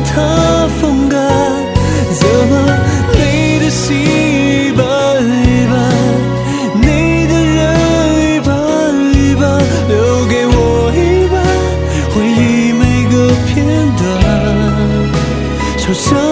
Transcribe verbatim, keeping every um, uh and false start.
他风格，怎么你的心一半一半，你的人一半一半，留给我一半，回忆每个片段，就像